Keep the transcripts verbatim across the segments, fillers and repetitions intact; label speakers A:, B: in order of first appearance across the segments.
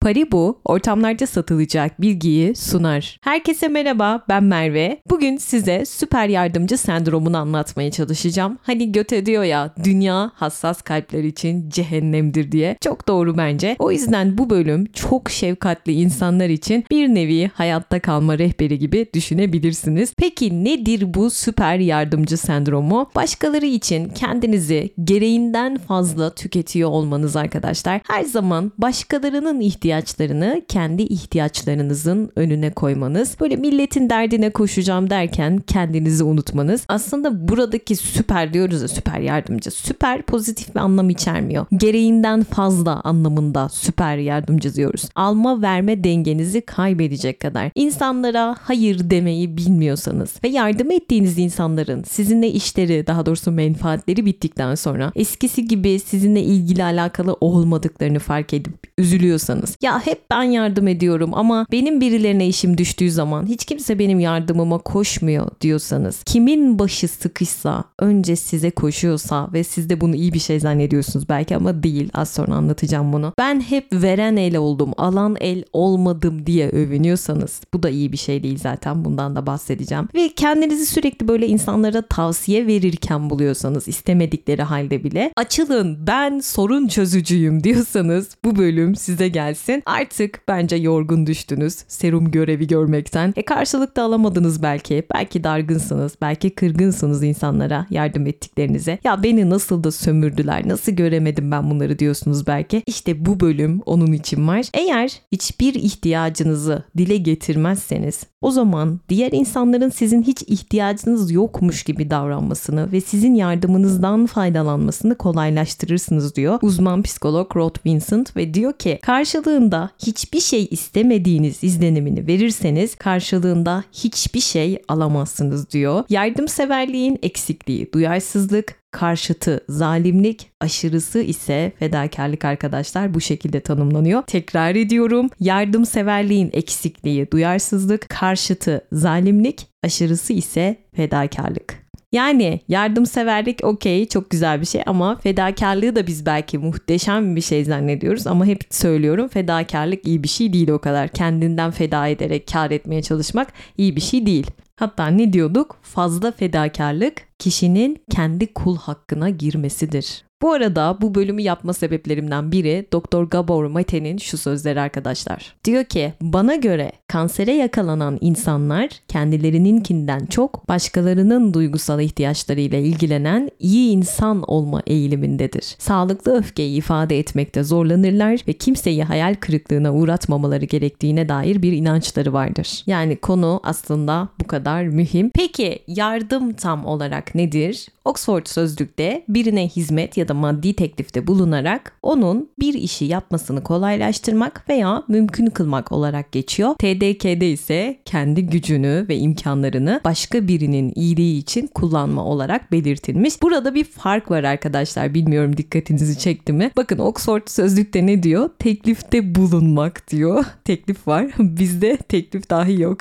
A: Paribu, ortamlarda satılacak bilgiyi sunar. Herkese merhaba, ben Merve. Bugün size süper yardımcı sendromunu anlatmaya çalışacağım. Hani göte diyor ya, dünya hassas kalpler için cehennemdir diye. Çok doğru bence. O yüzden bu bölüm çok şefkatli insanlar için bir nevi hayatta kalma rehberi gibi düşünebilirsiniz. Peki nedir bu süper yardımcı sendromu? Başkaları için kendinizi gereğinden fazla tüketiyor olmanız arkadaşlar. Her zaman başkalarının ihtiyaçlarını kendi ihtiyaçlarınızın önüne koymanız. Böyle milletin derdine koşacağım derken kendinizi unutmanız. Aslında buradaki süper diyoruz ya, süper yardımcı. Süper pozitif bir anlam içermiyor. Gereğinden fazla anlamında süper yardımcı diyoruz. Alma verme dengenizi kaybedecek kadar. İnsanlara hayır demeyi bilmiyorsanız ve yardım ettiğiniz insanların sizinle işleri, daha doğrusu menfaatleri bittikten sonra eskisi gibi sizinle ilgili alakalı olmadıklarını fark edip üzülüyorsanız, ya hep ben yardım ediyorum ama benim birilerine işim düştüğü zaman hiç kimse benim yardımıma koşmuyor diyorsanız, kimin başı sıkışsa önce size koşuyorsa ve siz de bunu iyi bir şey zannediyorsunuz belki ama değil, az sonra anlatacağım bunu. Ben hep veren el oldum, alan el olmadım diye övünüyorsanız, bu da iyi bir şey değil zaten, bundan da bahsedeceğim. Ve kendinizi sürekli böyle insanlara tavsiye verirken buluyorsanız, istemedikleri halde bile açılın ben sorun çözücüyüm diyorsanız bu bölüm size gelsin. Artık bence yorgun düştünüz serum görevi görmekten. E karşılık da alamadınız belki. Belki dargınsınız, belki kırgınsınız insanlara yardım ettiklerinize. Ya beni nasıl da sömürdüler, nasıl göremedim ben bunları diyorsunuz belki. İşte bu bölüm onun için var. Eğer hiçbir ihtiyacınızı dile getirmezseniz, o zaman diğer insanların sizin hiç ihtiyacınız yokmuş gibi davranmasını ve sizin yardımınızdan faydalanmasını kolaylaştırırsınız diyor uzman psikolog Rod Vincent ve diyor ki karşılığında hiçbir şey istemediğiniz izlenimini verirseniz karşılığında hiçbir şey alamazsınız diyor. Yardımseverliğin eksikliği duyarsızlık, karşıtı zalimlik, aşırısı ise fedakarlık arkadaşlar, bu şekilde tanımlanıyor. Tekrar ediyorum. Yardımseverliğin eksikliği duyarsızlık, karşıtı zalimlik, aşırısı ise fedakarlık. Yani yardımseverlik okey, çok güzel bir şey ama fedakarlığı da biz belki muhteşem bir şey zannediyoruz ama hep söylüyorum, fedakarlık iyi bir şey değil o kadar. Kendinden feda ederek kar etmeye çalışmak iyi bir şey değil. Hatta ne diyorduk? Fazla fedakarlık kişinin kendi kul hakkına girmesidir. Bu arada bu bölümü yapma sebeplerimden biri Doktor Gabor Mate'nin şu sözleri arkadaşlar. Diyor ki, bana göre kansere yakalanan insanlar kendilerininkinden çok başkalarının duygusal ihtiyaçlarıyla ilgilenen iyi insan olma eğilimindedir. Sağlıklı öfkeyi ifade etmekte zorlanırlar ve kimseyi hayal kırıklığına uğratmamaları gerektiğine dair bir inançları vardır. Yani konu aslında bu kadar mühim. Peki yardım tam olarak nedir? Oxford Sözlük'te birine hizmet ya da maddi teklifte bulunarak onun bir işi yapmasını kolaylaştırmak veya mümkün kılmak olarak geçiyor. T D K'de ise kendi gücünü ve imkanlarını başka birinin iyiliği için kullanma olarak belirtilmiş. Burada bir fark var arkadaşlar. Bilmiyorum dikkatinizi çekti mi? Bakın Oxford Sözlük'te ne diyor? Teklifte bulunmak diyor. Teklif var. Bizde teklif dahi yok.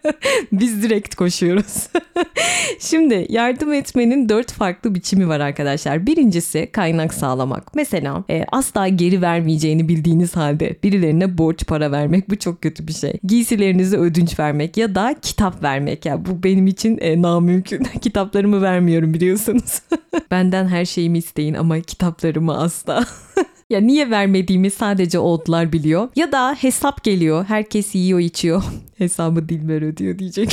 A: Biz direkt koşuyoruz. Şimdi yardım etmenin dört farklı biçimi var arkadaşlar. Birincisi kaynak sağlamak. Mesela e, asla geri vermeyeceğini bildiğiniz halde birilerine borç para vermek, bu çok kötü bir şey. Giysilerinizi ödünç vermek ya da kitap vermek. Ya bu benim için e, namümkün. Kitaplarımı vermiyorum biliyorsunuz. Benden her şeyimi isteyin ama kitaplarımı asla. Ya niye vermediğimi sadece oğutlar biliyor. Ya da hesap geliyor. Herkes yiyor içiyor. Hesabı Dilber ödüyor diyecek.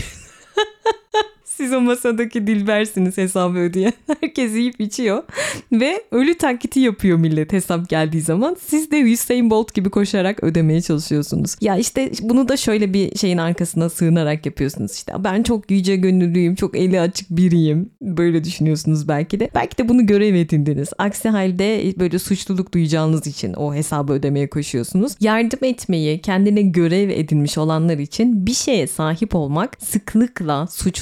A: Siz o masadaki Dilber'siniz hesabı ödeyen. Herkes yiyip içiyor. Ve ölü taklidi yapıyor millet hesap geldiği zaman. Siz de Usain Bolt gibi koşarak ödemeye çalışıyorsunuz. Ya işte bunu da şöyle bir şeyin arkasına sığınarak yapıyorsunuz. İşte ben çok yüce gönüllüyüm, çok eli açık biriyim. Böyle düşünüyorsunuz belki de. Belki de bunu görev edindiniz. Aksi halde böyle suçluluk duyacağınız için o hesabı ödemeye koşuyorsunuz. Yardım etmeyi kendine görev edinmiş olanlar için bir şeye sahip olmak sıklıkla suçluluk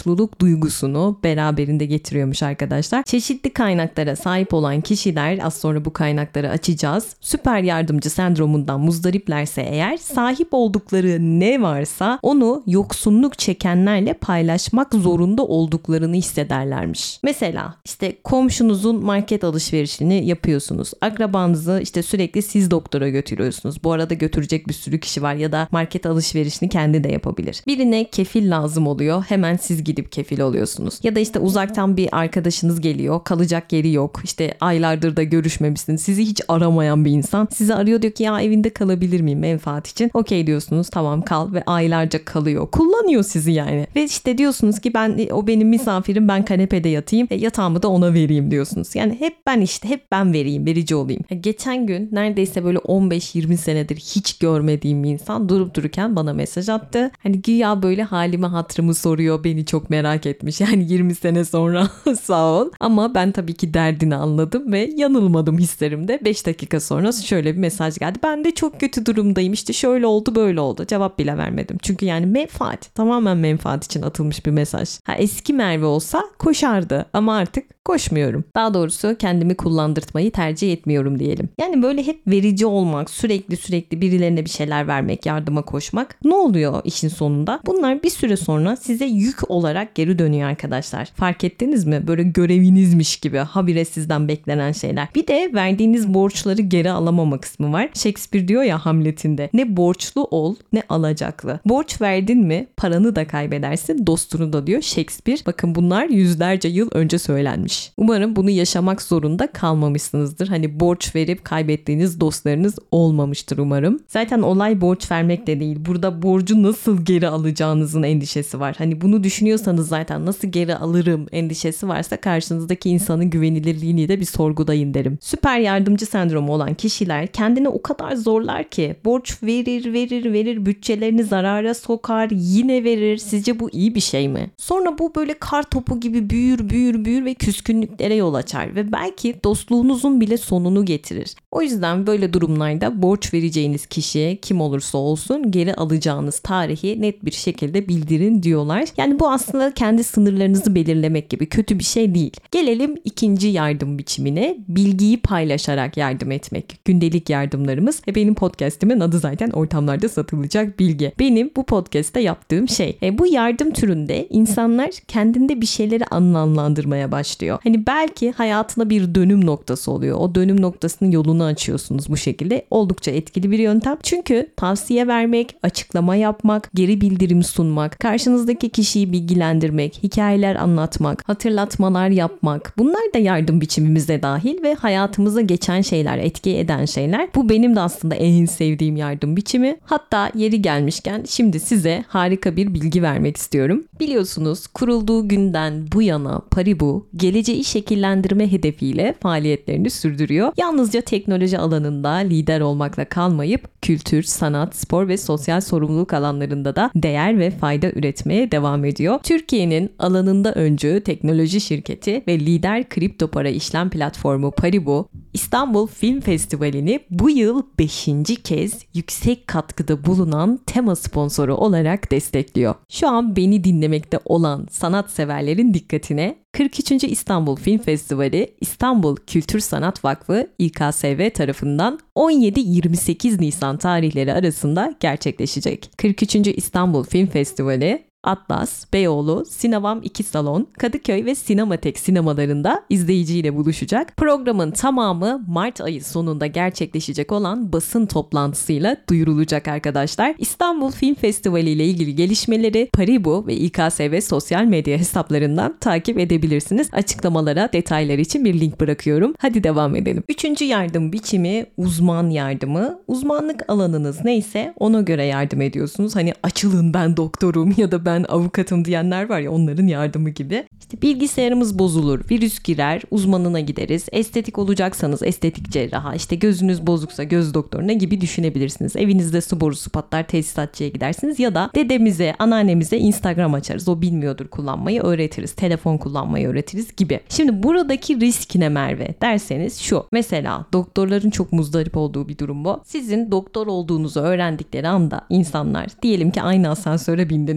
A: duygusunu beraberinde getiriyormuş arkadaşlar. Çeşitli kaynaklara sahip olan kişiler, az sonra bu kaynakları açacağız, süper yardımcı sendromundan muzdariplerse eğer, sahip oldukları ne varsa onu yoksunluk çekenlerle paylaşmak zorunda olduklarını hissederlermiş. Mesela işte komşunuzun market alışverişini yapıyorsunuz. Akrabanızı işte sürekli siz doktora götürüyorsunuz. Bu arada götürecek bir sürü kişi var ya da market alışverişini kendi de yapabilir. Birine kefil lazım oluyor. Hemen siz gidip kefil oluyorsunuz. Ya da işte uzaktan bir arkadaşınız geliyor. Kalacak yeri yok. İşte aylardır da görüşmemişsiniz. Sizi hiç aramayan bir insan sizi arıyor, diyor ki ya evinde kalabilir miyim menfaat için? Okey diyorsunuz, tamam kal ve aylarca kalıyor. Kullanıyor sizi yani. Ve işte diyorsunuz ki ben o benim misafirim, ben kanepede yatayım. E, yatağımı da ona vereyim diyorsunuz. Yani hep ben işte hep ben vereyim, verici olayım. E, geçen gün neredeyse böyle on beş yirmi senedir hiç görmediğim bir insan durup dururken bana mesaj attı. Hani güya böyle halimi hatırımı soruyor, beni çok merak etmiş. Yani yirmi sene sonra sağ ol. Ama ben tabii ki derdini anladım ve yanılmadım hislerimde. beş dakika sonra şöyle bir mesaj geldi. Ben de çok kötü durumdayım, işte şöyle oldu böyle oldu. Cevap bile vermedim. Çünkü yani menfaat, tamamen menfaat için atılmış bir mesaj. Ha, eski Merve olsa koşardı ama artık koşmuyorum. Daha doğrusu kendimi kullandırtmayı tercih etmiyorum diyelim. Yani böyle hep verici olmak, sürekli sürekli birilerine bir şeyler vermek, yardıma koşmak ne oluyor işin sonunda? Bunlar bir süre sonra size yük olarak geri dönüyor arkadaşlar. Fark ettiniz mi? Böyle görevinizmiş gibi habire sizden beklenen şeyler. Bir de verdiğiniz borçları geri alamama kısmı var. Shakespeare diyor ya Hamlet'inde, ne borçlu ol ne alacaklı. Borç verdin mi paranı da kaybedersin, dostunu da, diyor Shakespeare. Bakın bunlar yüzlerce yıl önce söylenmiş. Umarım bunu yaşamak zorunda kalmamışsınızdır. Hani borç verip kaybettiğiniz dostlarınız olmamıştır umarım. Zaten olay borç vermek de değil. Burada borcu nasıl geri alacağınızın endişesi var. Hani bunu düşünüyorsanız zaten nasıl geri alırım endişesi varsa karşınızdaki insanın güvenilirliğini de bir sorgulayın derim. Süper yardımcı sendromu olan kişiler kendini o kadar zorlar ki borç verir verir verir, bütçelerini zarara sokar, yine verir. Sizce bu iyi bir şey mi? Sonra bu böyle kar topu gibi büyür büyür büyür ve küskünlüklere yol açar ve belki dostluğunuzun bile sonunu getirir. O yüzden böyle durumlarda borç vereceğiniz kişiye kim olursa olsun geri alacağınız tarihi net bir şekilde bildirin diyorlar. Yani bu aslında kendi sınırlarınızı belirlemek gibi kötü bir şey değil. Gelelim ikinci yardım biçimine, bilgiyi paylaşarak yardım etmek. Gündelik yardımlarımız ve benim podcastimin adı zaten ortamlarda satılacak bilgi. Benim bu podcastte yaptığım şey. E, bu yardım türünde insanlar kendinde bir şeyleri anlamlandırmaya başlıyor. Hani belki hayatına bir dönüm noktası oluyor. O dönüm noktasının yolunu açıyorsunuz bu şekilde. Oldukça etkili bir yöntem. Çünkü tavsiye vermek, açıklama yapmak, geri bildirim sunmak, karşınızdaki kişiyi bilgilendirmek, hikayeler anlatmak, hatırlatmalar yapmak, bunlar da yardım biçimimize dahil ve hayatımıza geçen şeyler, etki eden şeyler. Bu benim de aslında en sevdiğim yardım biçimi. Hatta yeri gelmişken şimdi size harika bir bilgi vermek istiyorum. Biliyorsunuz kurulduğu günden bu yana Paribu geleceği şekillendirme hedefiyle faaliyetlerini sürdürüyor. Yalnızca teknoloji alanında lider olmakla kalmayıp kültür, sanat, spor ve sosyal sorumluluk alanlarında da değer ve fayda üretmeye devam ediyor. Türkiye'nin alanında öncü teknoloji şirketi ve lider kripto para işlem platformu Paribu, İstanbul Film Festivali'ni bu yıl beşinci kez yüksek katkıda bulunan tema sponsoru olarak destekliyor. Şu an beni dinlemekte olan sanatseverlerin dikkatine kırk üçüncü İstanbul Film Festivali İstanbul Kültür Sanat Vakfı İ K S V tarafından on yedi yirmi sekiz Nisan tarihleri arasında gerçekleşecek. kırk üçüncü İstanbul Film Festivali Atlas, Beyoğlu, Sinevam iki Salon, Kadıköy ve Sinematek sinemalarında izleyiciyle buluşacak. Programın tamamı Mart ayı sonunda gerçekleşecek olan basın toplantısıyla duyurulacak arkadaşlar. İstanbul Film Festivali ile ilgili gelişmeleri Paribu ve İ K S V sosyal medya hesaplarından takip edebilirsiniz. Açıklamalara detaylar için bir link bırakıyorum. Hadi devam edelim. Üçüncü yardım biçimi uzman yardımı. Uzmanlık alanınız neyse ona göre yardım ediyorsunuz. Hani açılın ben doktorum ya da ben avukatım diyenler var ya, onların yardımı gibi. İşte bilgisayarımız bozulur, virüs girer, uzmanına gideriz. Estetik olacaksanız estetik cerraha, işte gözünüz bozuksa göz doktoruna gibi düşünebilirsiniz. Evinizde su borusu patlar, tesisatçıya gidersiniz ya da dedemize, anneannemize Instagram açarız. O bilmiyordur kullanmayı, öğretiriz. Telefon kullanmayı öğretiriz gibi. Şimdi buradaki risk ne Merve derseniz şu. Mesela doktorların çok muzdarip olduğu bir durum bu. Sizin doktor olduğunuzu öğrendikleri anda insanlar, diyelim ki aynı asansöre bindiniz. Ya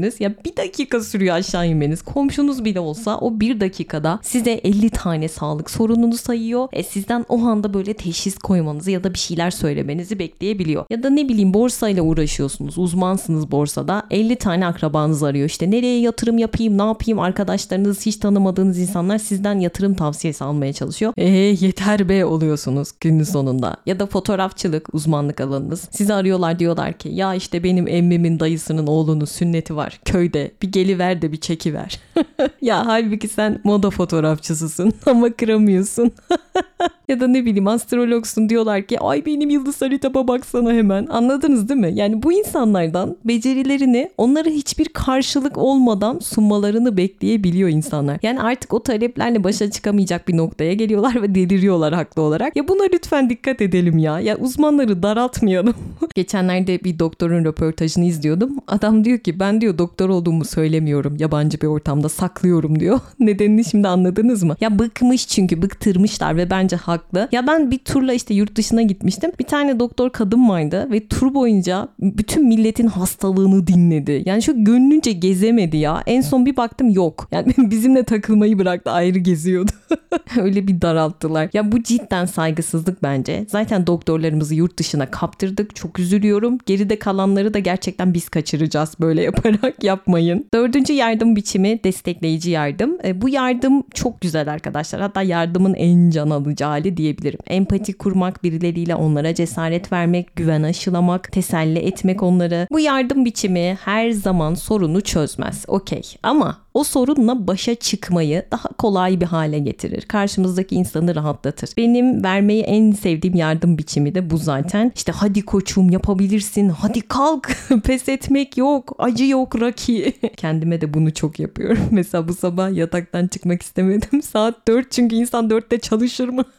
A: bir dakika sürüyor aşağı inmeniz. Komşunuz bile olsa o bir dakikada size elli tane sağlık sorununu sayıyor. E sizden o anda böyle teşhis koymanızı ya da bir şeyler söylemenizi bekleyebiliyor. Ya da ne bileyim borsayla uğraşıyorsunuz. Uzmansınız borsada. elli tane akrabanız arıyor. İşte nereye yatırım yapayım, ne yapayım? Arkadaşlarınız, hiç tanımadığınız insanlar sizden yatırım tavsiyesi almaya çalışıyor. Eee yeter be oluyorsunuz günün sonunda. Ya da fotoğrafçılık uzmanlık alanınız. Sizi arıyorlar, diyorlar ki ya işte benim emmimin dayısının oğlunun sünneti var köyde. Bir geliver de bir çekiver. Ya halbuki sen moda fotoğrafçısısın ama kıramıyorsun. Ya da ne bileyim astrologsun, diyorlar ki ay benim yıldız haritama baksana hemen. Anladınız değil mi? Yani bu insanlardan becerilerini onlara hiçbir karşılık olmadan sunmalarını bekleyebiliyor insanlar. Yani artık o taleplerle başa çıkamayacak bir noktaya geliyorlar ve deliriyorlar haklı olarak. Ya buna lütfen dikkat edelim ya. Ya uzmanları daraltmayalım. Geçenlerde bir doktorun röportajını izliyordum. Adam diyor ki ben diyor doktor olduğumu söylemiyorum. Yabancı bir ortamda saklıyorum diyor. Nedenini şimdi anladınız mı? Ya bıkmış, çünkü bıktırmışlar ve bence haklı. Ya ben bir turla işte yurt dışına gitmiştim. Bir tane doktor kadın vardı ve tur boyunca bütün milletin hastalığını dinledi. Yani şu gönlünce gezemedi ya. En son bir baktım yok. Yani bizimle takılmayı bıraktı, ayrı geziyordu. Öyle bir daralttılar. Ya bu cidden saygısızlık bence. Zaten doktorlarımızı yurt dışına kaptırdık. Çok üzülüyorum. Geride kalanları da gerçekten biz kaçıracağız böyle yaparak. Yapmayın. Dördüncü yardım biçimi destekleyici yardım. E, bu yardım çok güzel arkadaşlar. Hatta yardımın en can alıcı hali diyebilirim. Empati kurmak, birileriyle onlara cesaret vermek, güven aşılamak, teselli etmek onları. Bu yardım biçimi her zaman sorunu çözmez. Okey. Ama o sorunla başa çıkmayı daha kolay bir hale getirir. Karşımızdaki insanı rahatlatır. Benim vermeyi en sevdiğim yardım biçimi de bu zaten. İşte hadi koçum yapabilirsin, hadi kalk, pes etmek yok, acı yok Rocky. Kendime de bunu çok yapıyorum. Mesela bu sabah yataktan çıkmak istemedim. Saat dört, çünkü insan dörtte çalışır mı?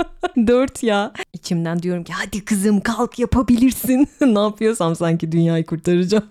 A: dört ya. İçimden diyorum ki hadi kızım kalk, yapabilirsin. Ne yapıyorsam sanki dünyayı kurtaracağım.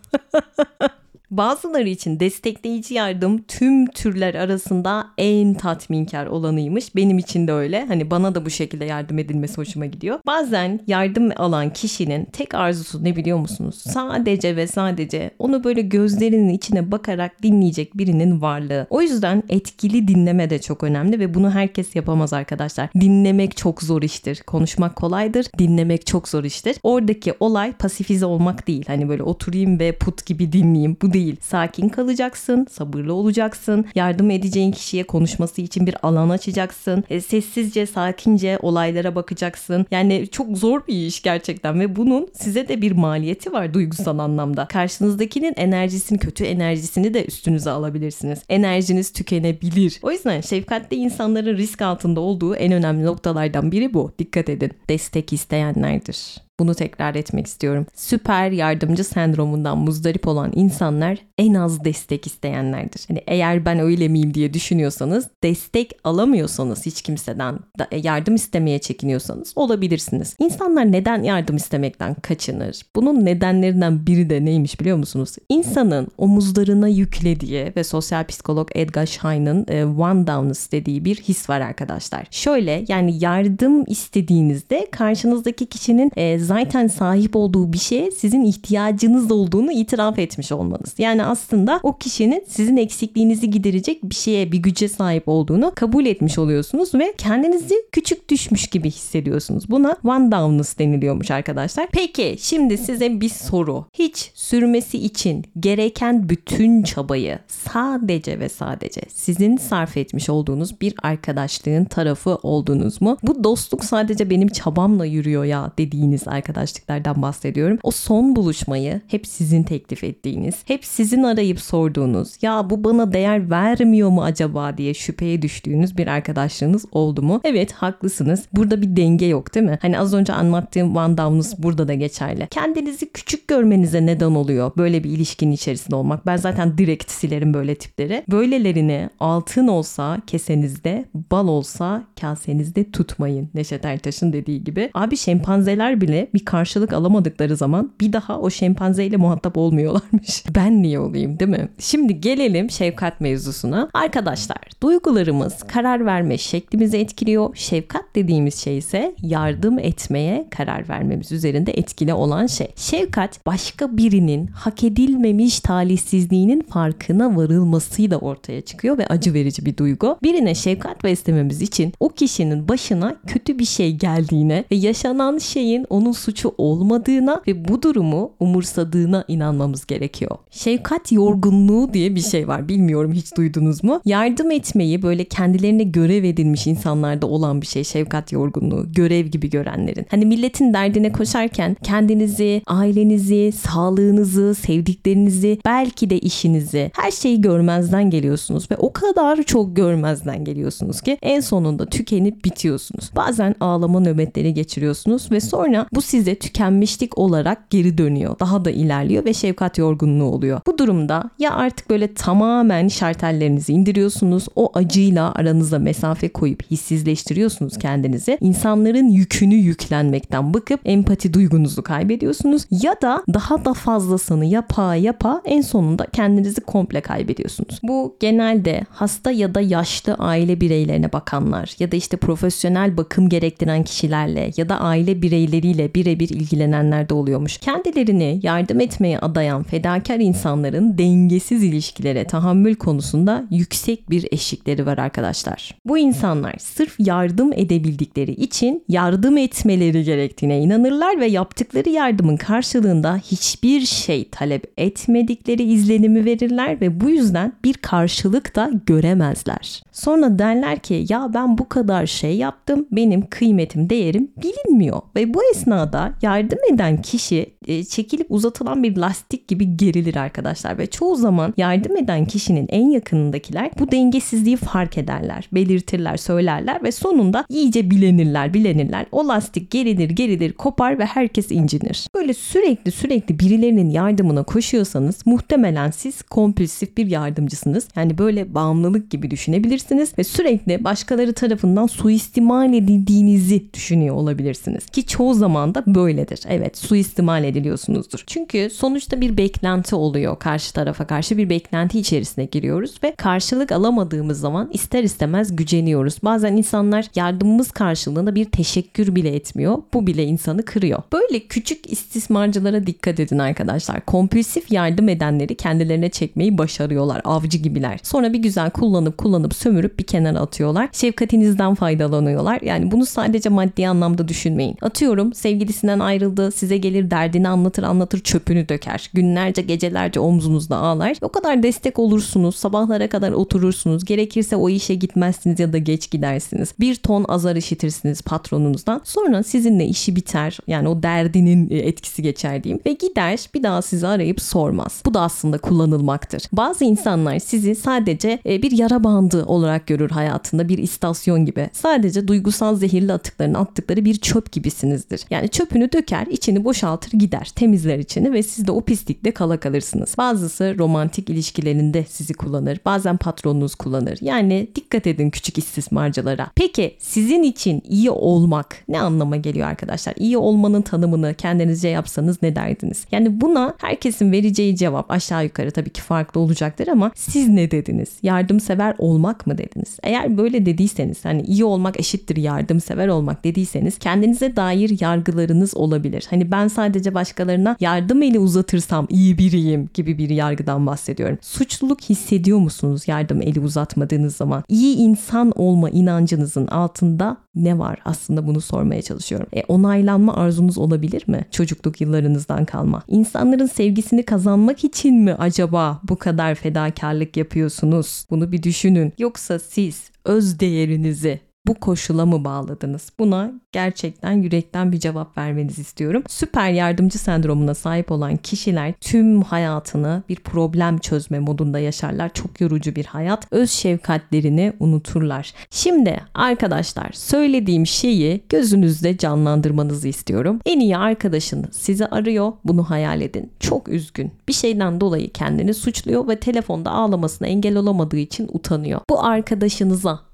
A: Bazıları için destekleyici yardım tüm türler arasında en tatminkar olanıymış. Benim için de öyle. Hani bana da bu şekilde yardım edilmesi hoşuma gidiyor. Bazen yardım alan kişinin tek arzusu ne biliyor musunuz? Sadece ve sadece onu böyle gözlerinin içine bakarak dinleyecek birinin varlığı. O yüzden etkili dinleme de çok önemli ve bunu herkes yapamaz arkadaşlar. Dinlemek çok zor iştir. Konuşmak kolaydır. Dinlemek çok zor iştir. Oradaki olay pasifize olmak değil. Hani böyle oturayım ve put gibi dinleyeyim. Bu değil. Sakin kalacaksın, sabırlı olacaksın, yardım edeceğin kişiye konuşması için bir alan açacaksın, e, sessizce, sakince olaylara bakacaksın. Yani çok zor bir iş gerçekten ve bunun size de bir maliyeti var duygusal anlamda. Karşınızdakinin enerjisini, kötü enerjisini de üstünüze alabilirsiniz. Enerjiniz tükenebilir. O yüzden şefkatli insanların risk altında olduğu en önemli noktalardan biri bu. Dikkat edin. Destek isteyenlerdir. Bunu tekrar etmek istiyorum. Süper yardımcı sendromundan muzdarip olan insanlar en az destek isteyenlerdir. Hani eğer ben öyle miyim diye düşünüyorsanız, destek alamıyorsanız hiç kimseden, yardım istemeye çekiniyorsanız olabilirsiniz. İnsanlar neden yardım istemekten kaçınır? Bunun nedenlerinden biri de neymiş biliyor musunuz? İnsanın omuzlarına yüklediği ve sosyal psikolog Edgar Schein'ın e, one down'ness dediği bir his var arkadaşlar. Şöyle, yani yardım istediğinizde karşınızdaki kişinin e, zaten sahip olduğu bir şeye sizin ihtiyacınız olduğunu itiraf etmiş olmanız. Yani aslında o kişinin sizin eksikliğinizi giderecek bir şeye, bir güce sahip olduğunu kabul etmiş oluyorsunuz ve kendinizi küçük düşmüş gibi hissediyorsunuz. Buna one down'ness deniliyormuş arkadaşlar. Peki şimdi size bir soru. Hiç sürmesi için gereken bütün çabayı sadece ve sadece sizin sarf etmiş olduğunuz bir arkadaşlığın tarafı oldunuz mu? Bu dostluk sadece benim çabamla yürüyor ya dediğiniz arkadaşlıklardan bahsediyorum. O son buluşmayı hep sizin teklif ettiğiniz, hep sizin arayıp sorduğunuz, ya bu bana değer vermiyor mu acaba diye şüpheye düştüğünüz bir arkadaşlığınız oldu mu? Evet, haklısınız. Burada bir denge yok değil mi? Hani az önce anlattığım one down'unuz burada da geçerli. Kendinizi küçük görmenize neden oluyor böyle bir ilişkinin içerisinde olmak. Ben zaten direkt silerim böyle tipleri. Böylelerini altın olsa kesenizde, bal olsa kasenizde tutmayın. Neşet Ertaş'ın dediği gibi. Abi şempanzeler bile bir karşılık alamadıkları zaman bir daha o şempanzeyle muhatap olmuyorlarmış. Ben niye olayım, değil mi? Şimdi gelelim şefkat mevzusuna. Arkadaşlar, duygularımız karar verme şeklimizi etkiliyor. Şefkat dediğimiz şey ise yardım etmeye karar vermemiz üzerinde etkili olan şey. Şefkat, başka birinin hak edilmemiş talihsizliğinin farkına varılmasıyla ortaya çıkıyor ve acı verici bir duygu. Birine şefkat beslememiz için o kişinin başına kötü bir şey geldiğine ve yaşanan şeyin onun suçu olmadığına ve bu durumu umursadığına inanmamız gerekiyor. Şefkat yorgunluğu diye bir şey var. Bilmiyorum, hiç duydunuz mu? Yardım etmeyi böyle kendilerine görev edilmiş insanlarda olan bir şey. Şefkat yorgunluğu. Görev gibi görenlerin. Hani milletin derdine koşarken kendinizi, ailenizi, sağlığınızı, sevdiklerinizi, belki de işinizi, her şeyi görmezden geliyorsunuz ve o kadar çok görmezden geliyorsunuz ki en sonunda tükenip bitiyorsunuz. Bazen ağlama nöbetleri geçiriyorsunuz ve sonra bu size tükenmişlik olarak geri dönüyor. Daha da ilerliyor ve şefkat yorgunluğu oluyor. Bu durumda ya artık böyle tamamen şartellerinizi indiriyorsunuz, o acıyla aranıza mesafe koyup hissizleştiriyorsunuz kendinizi. İnsanların yükünü yüklenmekten bıkıp empati duygunuzu kaybediyorsunuz ya da daha da fazlasını yapa yapa en sonunda kendinizi komple kaybediyorsunuz. Bu genelde hasta ya da yaşlı aile bireylerine bakanlar ya da işte profesyonel bakım gerektiren kişilerle ya da aile bireyleriyle birebir ilgilenenlerde oluyormuş. Kendilerini yardım etmeye adayan fedakar insanların dengesiz ilişkilere tahammül konusunda yüksek bir eşikleri var arkadaşlar. Bu insanlar sırf yardım edebildikleri için yardım etmeleri gerektiğine inanırlar ve yaptıkları yardımın karşılığında hiçbir şey talep etmedikleri izlenimi verirler ve bu yüzden bir karşılık da göremezler. Sonra derler ki ya ben bu kadar şey yaptım, benim kıymetim, değerim bilinmiyor ve bu esnada yardım eden kişi e, çekilip uzatılan bir lastik gibi gerilir arkadaşlar ve çoğu zaman yardım eden kişinin en yakınındakiler bu dengesizliği fark ederler, belirtirler, söylerler ve sonunda iyice bilenirler, bilenirler. O lastik gerilir, gerilir, kopar ve herkes incinir. Böyle sürekli sürekli birilerinin yardımına koşuyorsanız muhtemelen siz kompulsif bir yardımcısınız. Yani böyle bağımlılık gibi düşünebilirsiniz ve sürekli başkaları tarafından suistimal edildiğinizi düşünüyor olabilirsiniz. Ki çoğu zaman da böyledir. Evet, suistimal ediliyorsunuzdur. Çünkü sonuçta bir beklenti oluyor. Karşı tarafa karşı bir beklenti içerisine giriyoruz ve karşılık alamadığımız zaman ister istemez güceniyoruz. Bazen insanlar yardımımız karşılığında bir teşekkür bile etmiyor. Bu bile insanı kırıyor. Böyle küçük istismarcılara dikkat edin arkadaşlar. Kompulsif yardım edenleri kendilerine çekmeyi başarıyorlar. Avcı gibiler. Sonra bir güzel kullanıp kullanıp sömürüp bir kenara atıyorlar. Şefkatinizden faydalanıyorlar. Yani bunu sadece maddi anlamda düşünmeyin. Atıyorum, sevgilisinden ayrıldı, size gelir derdini anlatır anlatır çöpünü döker. Günlerce gecelerce omzunuzda ağlar. O kadar destek olursunuz. Sabahlara kadar oturursunuz. Gerekirse o işe gitmezsiniz ya da geç gidersiniz. Bir ton azar işitirsiniz patronunuzdan. Sonra sizinle işi biter. Yani o derdinin etkisi geçer diyeyim. Ve gider bir daha sizi arayıp sormaz. Bu da aslında kullanılmaktır. Bazı insanlar sizi sadece bir yara bandı olarak görür hayatında. Bir istasyon gibi. Sadece duygusal zehirli atıklarını attıkları bir çöp gibisinizdir. Yani çöpünü döker, içini boşaltır gider. Temizler içini ve siz de o pislikte kala kalırsınız. Bazısı romantik ilişkilerinde sizi kullanır. Bazen patronunuz kullanır. Yani dikkat edin küçük istismarcılara. Peki sizin için iyi olmak ne anlama geliyor arkadaşlar? İyi olmanın tanımını kendinizce yapsanız ne derdiniz? Yani buna herkesin vereceği cevap aşağı yukarı tabii ki farklı olacaktır ama siz ne dediniz? Yardımsever olmak mı dediniz? Eğer böyle dediyseniz, hani iyi olmak eşittir yardımsever olmak dediyseniz kendinize dair yargılarınız olabilir. Hani ben sadece başkalarına yardım eli uzatırsam iyi biriyim gibi bir yargıdan bahsediyorum. Suçluluk hissediyor musunuz yardım eli uzatmadığınız zaman? İyi insan olma inancınızın altında ne var? Aslında bunu sormaya çalışıyorum. E, onaylanma arzunuz olabilir mi? Çocukluk yıllarınızdan kalma. İnsanların sevgisini kazanmak için mi acaba bu kadar fedakarlık yapıyorsunuz? Bunu bir düşünün. Yoksa siz öz değerinizi bu koşula mı bağladınız? Buna gerçekten yürekten bir cevap vermenizi istiyorum. Süper yardımcı sendromuna sahip olan kişiler tüm hayatını bir problem çözme modunda yaşarlar. Çok yorucu bir hayat. Öz şefkatlerini unuturlar. Şimdi arkadaşlar, söylediğim şeyi gözünüzde canlandırmanızı istiyorum. En iyi arkadaşınız sizi arıyor. Bunu hayal edin. Çok üzgün. Bir şeyden dolayı kendini suçluyor ve telefonda ağlamasına engel olamadığı için utanıyor. Bu arkadaşınıza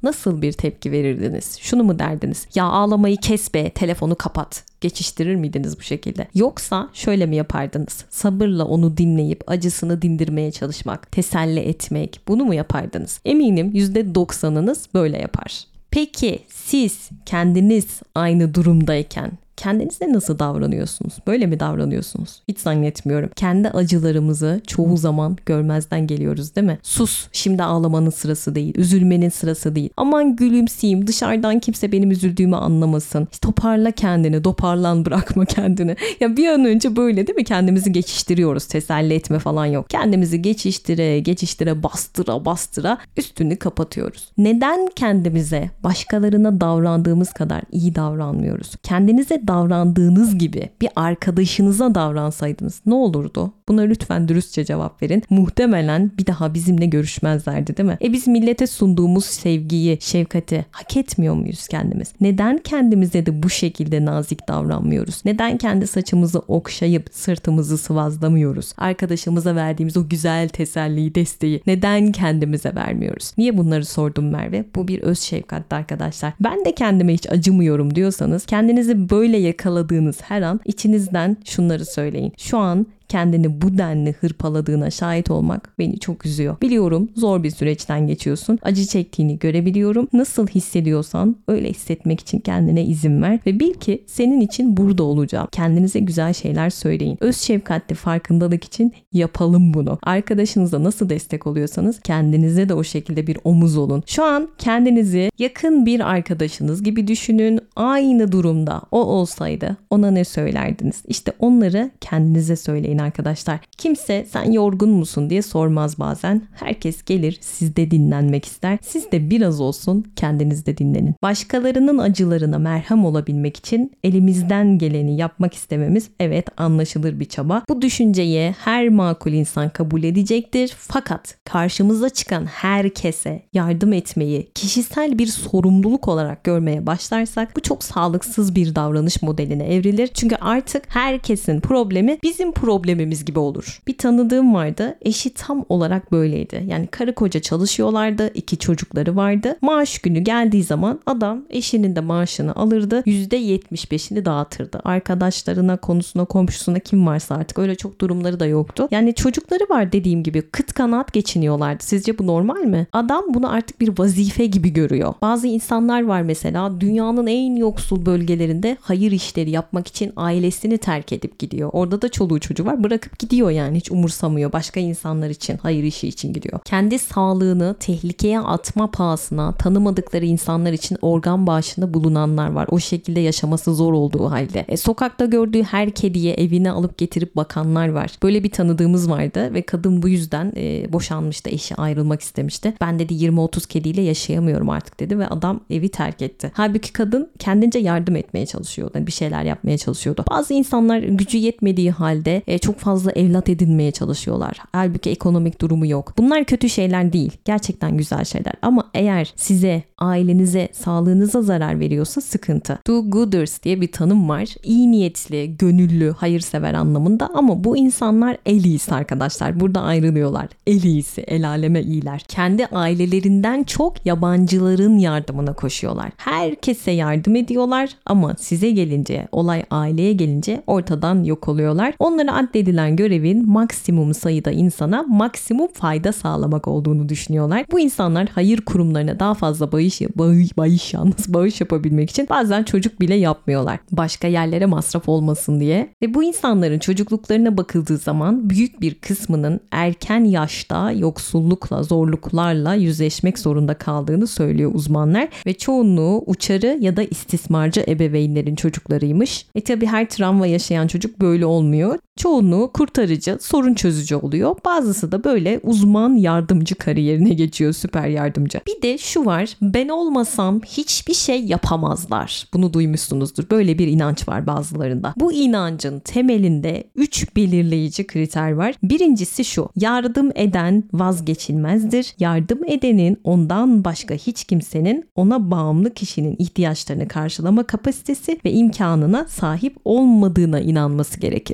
A: nasıl bir tepki verirdiniz? Şunu mu derdiniz? Ya ağlamayı kes be, telefonu kapat. Geçiştirir miydiniz bu şekilde? Yoksa şöyle mi yapardınız? Sabırla onu dinleyip acısını dindirmeye çalışmak, teselli etmek, bunu mu yapardınız? Eminim yüzde doksanınız böyle yapar. Peki siz kendiniz aynı durumdayken kendinize nasıl davranıyorsunuz? Böyle mi davranıyorsunuz? Hiç zannetmiyorum. Kendi acılarımızı çoğu zaman görmezden geliyoruz değil mi? Sus, şimdi ağlamanın sırası değil. Üzülmenin sırası değil. Aman gülümseyeyim, dışarıdan kimse benim üzüldüğümü anlamasın. İşte toparla kendini, toparlan, bırakma kendini. Ya bir an önce böyle değil mi? Kendimizi geçiştiriyoruz. Teselli etme falan yok. Kendimizi geçiştire, geçiştire, bastıra, bastıra üstünü kapatıyoruz. Neden kendimize başkalarına davrandığımız kadar iyi davranmıyoruz? Kendinize davrandığınız gibi bir arkadaşınıza davransaydınız ne olurdu? Buna lütfen dürüstçe cevap verin. Muhtemelen bir daha bizimle görüşmezlerdi değil mi? E biz millete sunduğumuz sevgiyi, şefkati hak etmiyor muyuz kendimiz? Neden kendimize de bu şekilde nazik davranmıyoruz? Neden kendi saçımızı okşayıp sırtımızı sıvazlamıyoruz? Arkadaşımıza verdiğimiz o güzel teselliyi, desteği neden kendimize vermiyoruz? Niye bunları sordum Merve? Bu bir öz şefkatti arkadaşlar. Ben de kendime hiç acımıyorum diyorsanız kendinizi böyle yakaladığınız her an içinizden şunları söyleyin. Şu an kendini bu denli hırpaladığına şahit olmak beni çok üzüyor. Biliyorum zor bir süreçten geçiyorsun. Acı çektiğini görebiliyorum. Nasıl hissediyorsan öyle hissetmek için kendine izin ver ve bil ki senin için burada olacağım. Kendinize güzel şeyler söyleyin. Öz şefkatli farkındalık için yapalım bunu. Arkadaşınıza nasıl destek oluyorsanız kendinize de o şekilde bir omuz olun. Şu an kendinizi yakın bir arkadaşınız gibi düşünün. Aynı durumda o olsaydı ona ne söylerdiniz? İşte onları kendinize söyleyin arkadaşlar. Kimse sen yorgun musun diye sormaz bazen. Herkes gelir sizde dinlenmek ister. Siz de biraz olsun kendinizde dinlenin. Başkalarının acılarına merhem olabilmek için elimizden geleni yapmak istememiz evet anlaşılır bir çaba. Bu düşünceyi her makul insan kabul edecektir. Fakat karşımıza çıkan herkese yardım etmeyi kişisel bir sorumluluk olarak görmeye başlarsak bu çok sağlıksız bir davranış modeline evrilir. Çünkü artık herkesin problemi bizim problemimiz gibi olur. Bir tanıdığım vardı. Eşi tam olarak böyleydi. Yani karı koca çalışıyorlardı. İki çocukları vardı. Maaş günü geldiği zaman adam eşinin de maaşını alırdı. yüzde yetmiş beşini dağıtırdı. Arkadaşlarına, konusuna, komşusuna kim varsa artık öyle çok durumları da yoktu. Yani çocukları var dediğim gibi kıt kanaat geçiniyorlardı. Sizce bu normal mi? Adam bunu artık bir vazife gibi görüyor. Bazı insanlar var mesela dünyanın en yoksul bölgelerinde hayır işleri yapmak için ailesini terk edip gidiyor. Orada da çoluğu çocuğu var. Bırakıp gidiyor yani hiç umursamıyor. Başka insanlar için, hayır işi için gidiyor. Kendi sağlığını tehlikeye atma pahasına tanımadıkları insanlar için organ bağışında bulunanlar var. O şekilde yaşaması zor olduğu halde. E, sokakta gördüğü her kediye evine alıp getirip bakanlar var. Böyle bir tanıdığımız vardı ve kadın bu yüzden e, boşanmıştı. Eşi ayrılmak istemişti. Ben dedi yirmi otuz kediyle yaşayamıyorum artık dedi ve adam evi terk etti. Halbuki kadın kendince yardım etmeye çalışıyordu. Yani bir şeyler yapmaya çalışıyordu. Bazı insanlar gücü yetmediği halde e, çok fazla evlat edinmeye çalışıyorlar. Halbuki ekonomik durumu yok. Bunlar kötü şeyler değil. Gerçekten güzel şeyler. Ama eğer size, ailenize, sağlığınıza zarar veriyorsa sıkıntı. Do-gooders diye bir tanım var. İyi niyetli, gönüllü, hayırsever anlamında ama bu insanlar el iyisi arkadaşlar. Burada ayrılıyorlar. El iyisi, el aleme iyiler. Kendi ailelerinden çok yabancıların yardımına koşuyorlar. Herkese yardım ediyorlar ama size gelince, olay aileye gelince ortadan yok oluyorlar. Onlara addedilen görevin maksimum sayıda insana maksimum fayda sağlamak olduğunu düşünüyorlar. Bu insanlar hayır kurumlarına daha fazla bağış, bağış, bağış yalnız bağış yapabilmek için bazen çocuk bile yapmıyorlar. Başka yerlere masraf olmasın diye. Ve bu insanların çocukluklarına bakıldığı zaman büyük bir kısmının erken yaşta yoksullukla, zorluklarla yüzleşmek zorunda kaldığını söylüyor uzmanlar. Ve çoğunluğu uçarı ya da istismarcı ebeveynlerin çocuklarıymış. E tabi her travma yaşayan çocuk böyle olmuyor. Çoğunluğu kurtarıcı, sorun çözücü oluyor. Bazısı da böyle uzman yardımcı kariyerine geçiyor, süper yardımcı. Bir de şu var, ben olmasam hiçbir şey yapamazlar. Bunu duymuşsunuzdur. Böyle bir inanç var bazılarında. Bu inancın temelinde üç belirleyici kriter var. Birincisi şu, yardım eden vazgeçilmezdir. Yardım edenin ondan başka hiç kimsenin ona bağımlı kişinin ihtiyaçlarını karşılama kapasitesi ve imkanına sahip olmadığına inanması gerekir.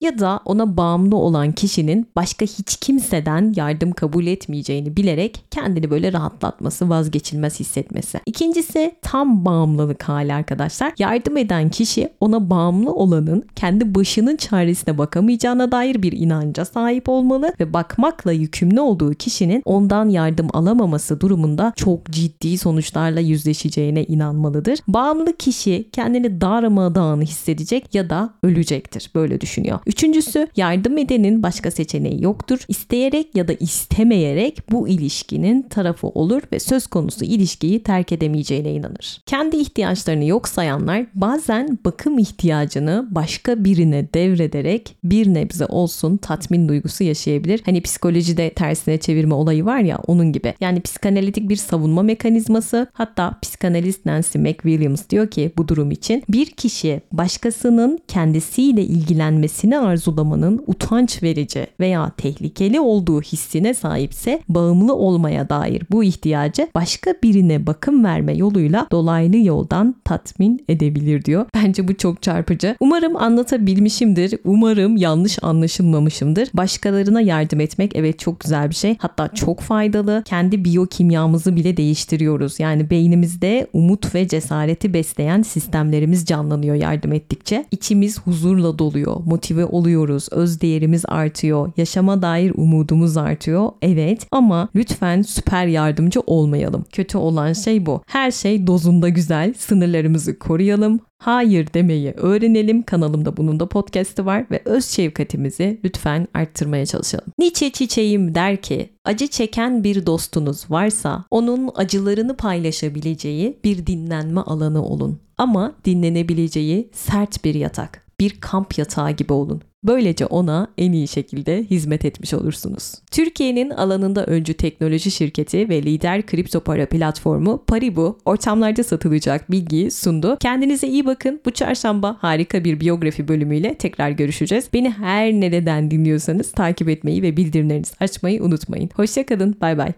A: ya da ona bağımlı olan kişinin başka hiç kimseden yardım kabul etmeyeceğini bilerek kendini böyle rahatlatması, vazgeçilmez hissetmesi. İkincisi tam bağımlılık hali arkadaşlar. Yardım eden kişi ona bağımlı olanın kendi başının çaresine bakamayacağına dair bir inanca sahip olmalı ve bakmakla yükümlü olduğu kişinin ondan yardım alamaması durumunda çok ciddi sonuçlarla yüzleşeceğine inanmalıdır. Bağımlı kişi kendini darmadağın hissedecek ya da ölecektir. Böyle düşünüyor. Üçüncüsü yardım edenin başka seçeneği yoktur. İsteyerek ya da istemeyerek bu ilişkinin tarafı olur ve söz konusu ilişkiyi terk edemeyeceğine inanır. Kendi ihtiyaçlarını yok sayanlar bazen bakım ihtiyacını başka birine devrederek bir nebze olsun tatmin duygusu yaşayabilir. Hani psikolojide tersine çevirme olayı var ya, onun gibi. Yani psikanalitik bir savunma mekanizması. Hatta psikanalist Nancy McWilliams diyor ki bu durum için bir kişi başkasının kendisiyle ilgilenmesini arzulamanın utanç verici veya tehlikeli olduğu hissine sahipse bağımlı olmaya dair bu ihtiyacı başka birine bakım verme yoluyla dolaylı yoldan tatmin edebilir diyor. Bence bu çok çarpıcı. Umarım anlatabilmişimdir. Umarım yanlış anlaşılmamışımdır. Başkalarına yardım etmek evet çok güzel bir şey. Hatta çok faydalı. Kendi biyokimyamızı bile değiştiriyoruz. Yani beynimizde umut ve cesareti besleyen sistemlerimiz canlanıyor yardım ettikçe. İçimiz huzurla doluyor. Motive oluyoruz. Özdeğerimiz artıyor. Yaşama dair umudumuz artıyor. Evet ama lütfen süper yardımcı olmayalım. Kötü olan şey bu. Her şey dozunda güzel. Sınırlarımızı koruyalım. Hayır demeyi öğrenelim. Kanalımda bunun da podcast'ı var ve öz şefkatimizi lütfen arttırmaya çalışalım. Nietzsche çiçeğim der ki, acı çeken bir dostunuz varsa onun acılarını paylaşabileceği bir dinlenme alanı olun. Ama dinlenebileceği sert bir yatak, bir kamp yatağı gibi olun. Böylece ona en iyi şekilde hizmet etmiş olursunuz. Türkiye'nin alanında öncü teknoloji şirketi ve lider kripto para platformu Paribu ortamlarda satılacak bilgiyi sundu. Kendinize iyi bakın. Bu çarşamba harika bir biyografi bölümüyle tekrar görüşeceğiz. Beni her nereden dinliyorsanız takip etmeyi ve bildirimlerinizi açmayı unutmayın. Hoşça kalın. Bay bay.